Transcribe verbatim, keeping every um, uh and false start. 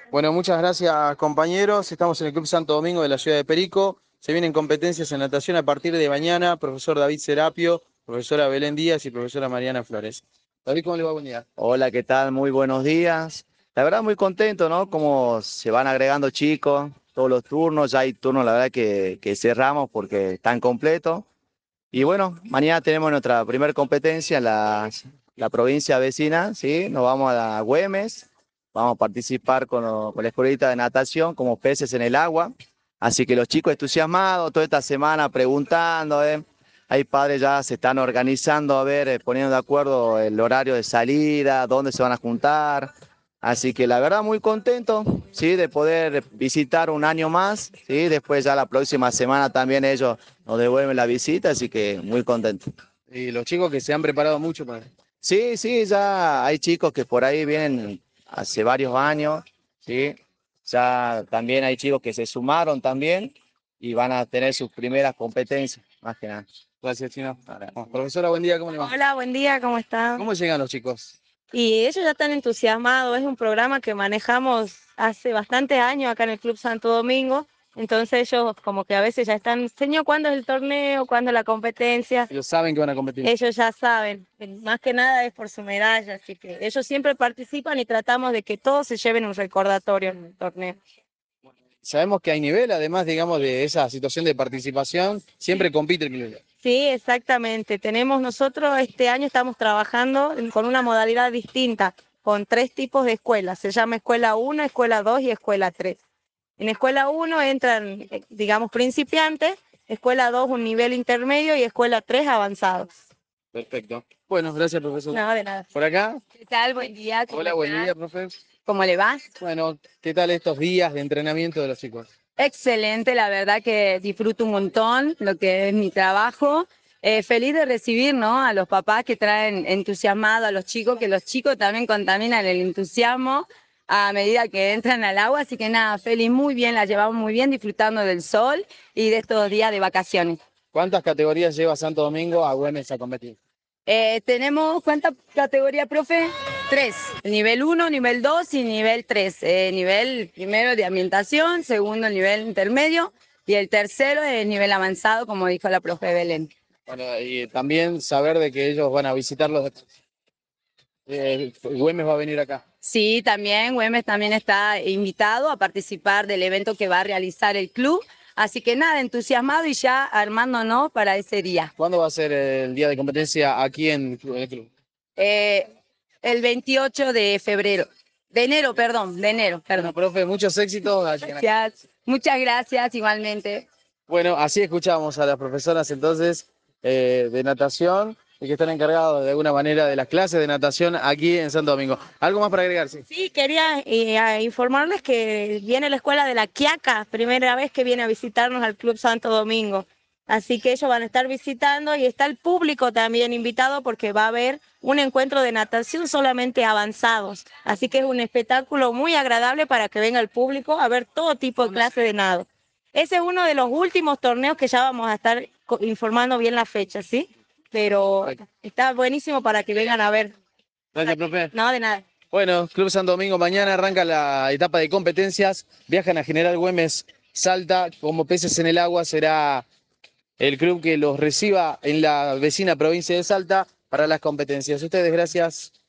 Bueno, muchas gracias, compañeros. Estamos en el Club Santo Domingo de la ciudad de Perico. Se vienen competencias en natación a partir de mañana. Profesor David Serapio, profesora Belén Díaz y profesora Mariana Flores. David, ¿cómo le va? Buen día. Hola, ¿qué tal? Muy buenos días. La verdad muy contento, ¿no? Como se van agregando chicos, todos los turnos, ya hay turnos, la verdad que, que cerramos porque están completos. Y bueno, mañana tenemos nuestra primera competencia en la, la provincia vecina, ¿sí? Nos vamos a Güemes, vamos a participar con, lo- con la escuelita de natación como peces en el agua. Así que los chicos entusiasmados toda esta semana preguntando, ¿eh? Hay padres ya se están organizando, a ver, eh, poniendo de acuerdo el horario de salida, dónde se van a juntar. Así que la verdad muy contento, ¿sí? De poder visitar un año más, ¿sí? Después ya la próxima semana también ellos nos devuelven la visita, así que muy contento. Y los chicos que se han preparado mucho para... Sí, sí, ya hay chicos que por ahí vienen hace varios años, ¿sí? Ya también hay chicos que se sumaron también y van a tener sus primeras competencias, más que nada. Gracias, Chino. Oh, profesora, buen día, ¿cómo le va? Hola, buen día, ¿cómo está? ¿Cómo llegan los chicos? Y ellos ya están entusiasmados, es un programa que manejamos hace bastantes años acá en el Club Santo Domingo, entonces ellos como que a veces ya están, señor, ¿cuándo es el torneo? ¿Cuándo es la competencia? Ellos saben que van a competir. Ellos ya saben, más que nada es por su medalla, así que ellos siempre participan y tratamos de que todos se lleven un recordatorio en el torneo. Sabemos que hay nivel, además, digamos, de esa situación de participación, siempre compite el nivel. Sí, exactamente. Tenemos nosotros, este año estamos trabajando en- con una modalidad distinta, con tres tipos de escuelas. Se llama Escuela uno, Escuela dos y Escuela tres. En Escuela uno entran, eh, digamos, principiantes, Escuela dos un nivel intermedio y Escuela tres avanzados. Perfecto. Bueno, gracias, profesor. No, de nada. ¿Por acá? ¿Qué tal? Buen día. ¿Cómo Hola, buen estás? día, profe. ¿Cómo le va? Bueno, ¿qué tal estos días de entrenamiento de los chicos? Excelente, la verdad que disfruto un montón lo que es mi trabajo. Eh, feliz de recibir, ¿no? A los papás que traen entusiasmado a los chicos, que los chicos también contaminan el entusiasmo a medida que entran al agua. Así que nada, feliz, muy bien, la llevamos muy bien, disfrutando del sol y de estos días de vacaciones. ¿Cuántas categorías lleva Santo Domingo a Güemes a competir? Eh, tenemos, ¿cuánta categoría, profe? Tres. Nivel uno, nivel dos y nivel tres. Eh, nivel primero de ambientación, segundo nivel intermedio y el tercero es nivel avanzado, como dijo la profe Belén. Bueno, y también saber de que ellos van a visitarlos. Eh, Güemes va a venir acá. Sí, también Güemes también está invitado a participar del evento que va a realizar el club. Así que nada, entusiasmado y ya armándonos para ese día. ¿Cuándo va a ser el día de competencia aquí en, en el club? Eh, el veintiocho de febrero, de enero, perdón, de enero, Bueno, perdón. profe, muchos éxitos. Gracias. Muchas gracias, igualmente. Bueno, así escuchamos a las profesoras entonces eh, de natación y que están encargados de alguna manera de las clases de natación aquí en Santo Domingo. ¿Algo más para agregar? Sí. Sí, quería eh, a informarles que viene la escuela de la Quiaca, primera vez que viene a visitarnos al Club Santo Domingo. Así que ellos van a estar visitando y está el público también invitado porque va a haber un encuentro de natación solamente avanzados. Así que es un espectáculo muy agradable para que venga el público a ver todo tipo de clase de nado. Ese es uno de los últimos torneos que ya vamos a estar co- informando bien la fecha, ¿sí? Pero está buenísimo para que vengan a ver. Gracias, profe. No, de nada. Bueno, Club Santo Domingo, mañana arranca la etapa de competencias. Viajan a General Güemes, Salta, como peces en el agua. Será el club que los reciba en la vecina provincia de Salta para las competencias. Ustedes, gracias.